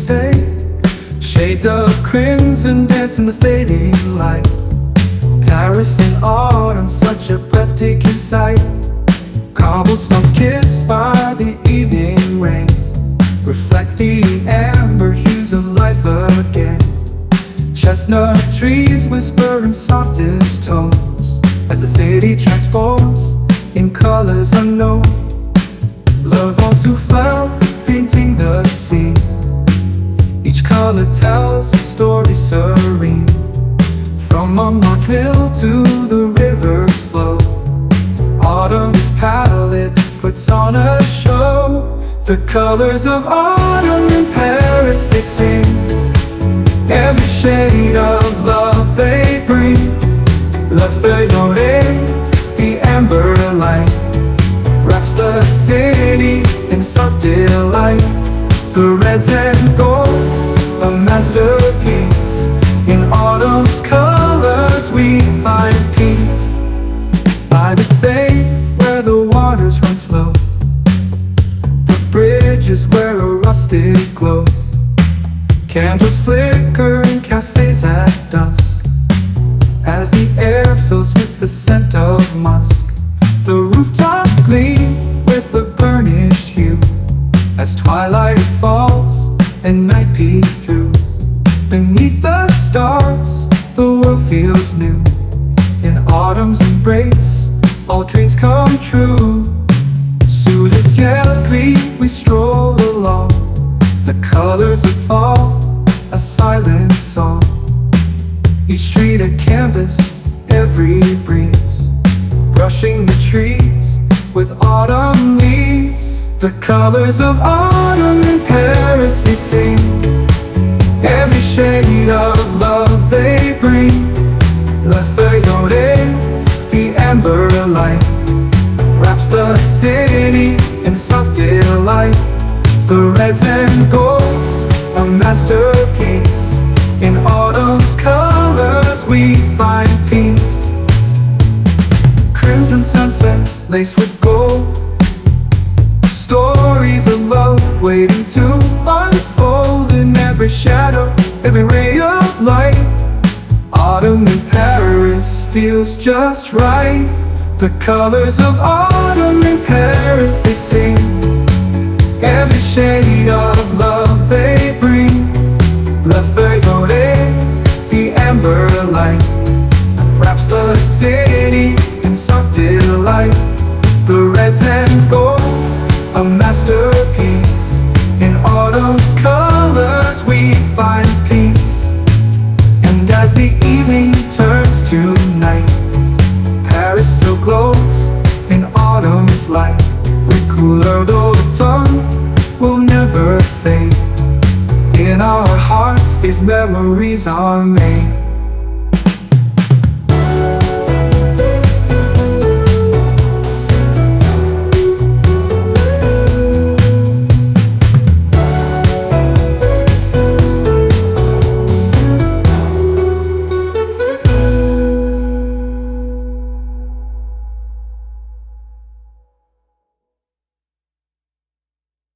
Champs-Élysées. Shades of crimson dance in the fading light. Paris in autumn, such a breathtaking sight. Cobblestones kissed by the evening rain reflect the amber hues of life again. Chestnut trees whisper in softest tones as the city transforms in colors unknown. Le vent souffle, painting the scene. Each color tells a story serene. From Montmartre to the river's flow, autumn's palette puts on a show. The colors of autumn in Paris they sing. Every shade of love they bring. La feuille dorée, the amber light, wraps the city in soft delight. The reds and golds, a masterpiece. In autumn's colors we find peace. By the Seine, where the waters run slow, the bridges wear a rustic glow. Candles flicker in cafes at dusk as the air fills with the scent of musk. The rooftops gleam with a burnished hue as twilight falls and night peeks through. Beneath the stars, the world feels new. In autumn's embrace, all dreams come true. Sous le ciel gris, we stroll along. The colors of fall, a silent song. Each street a canvas, every breeze brushing the trees with autumn leaves. The colors of autumn in Paris they sing. Every shade of love they bring. La feuille dorée, the amber light, wraps the city in soft delight. The reds and golds, a masterpiece. In autumn's colors we find peace. Crimson sunsets laced with gold, stories of love waiting to unfold. In every shadow, every ray of light, autumn in Paris feels just right. The colors of autumn in Paris they sing. Every shade of love they bring. La feuille dorée, the amber light, wraps the city in soft delight. The reds and golds, a masterpiece. In autumn's colors we find peace. And as the evening turns to night, Paris still glows in autumn's light. Les couleurs d'automne will never fade. In our hearts these memories are made.